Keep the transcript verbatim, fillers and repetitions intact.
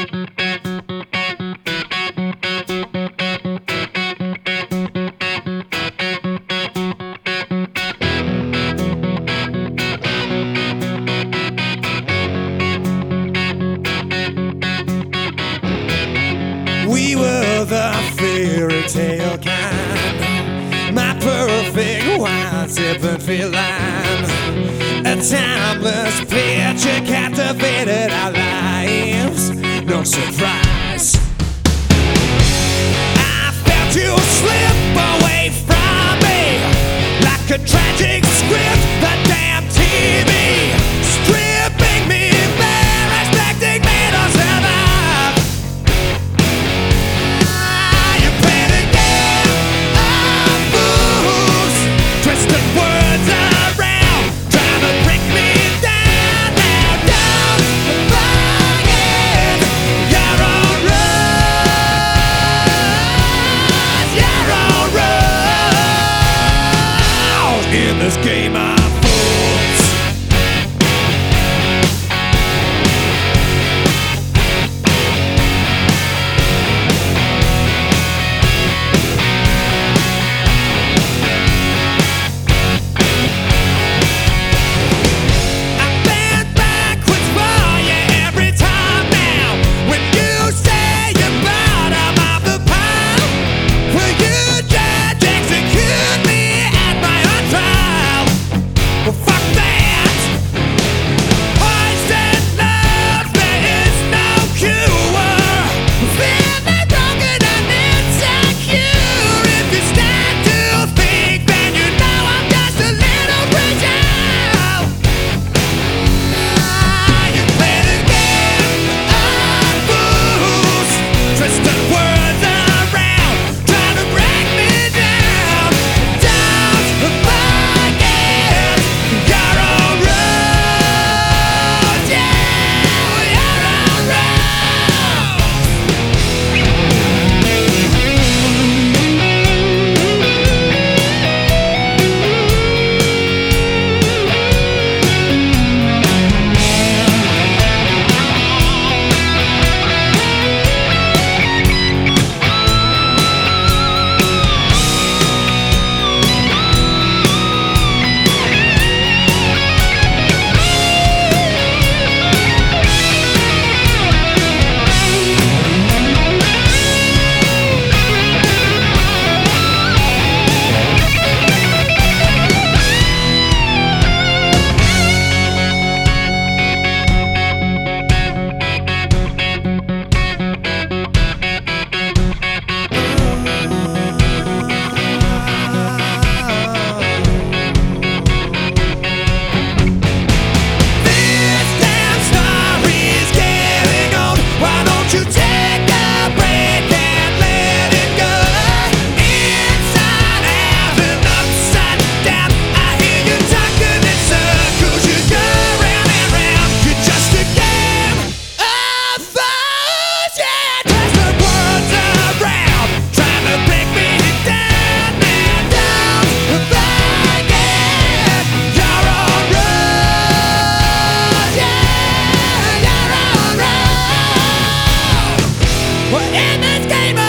We were the fairy tale kind, my perfect white sipping feline. A timeless picture captivated our lives. No surprise, I felt you slip away from me like a tragic script. The damn T V stripping me bare, expecting me to survive. You played a game of fools, twisted words around, trying to break me down. Now don't forget you're on rush, you're on rush in this game of fools. I bend backwards for you every time now. When you say you're bottom of the pile, will you judge, execute me at my own trial? Well, fuck that. Poison love, there is no cure. Feeling broken and insecure. If you start to think, then you know I'm just a little fragile. You played a game of fools, twisted words around, trying to break me down. Don't forget you're on road, yeah, you're on road. This damn story's getting old. Why don't you take a break and let it go? Inside out and upside down, I hear you talking in circles. You go round and round. You're just a game of fools, yeah. Twisted words around, trying to break me down. Man, don't forget you're on road, yeah, you're on road. We're in this game of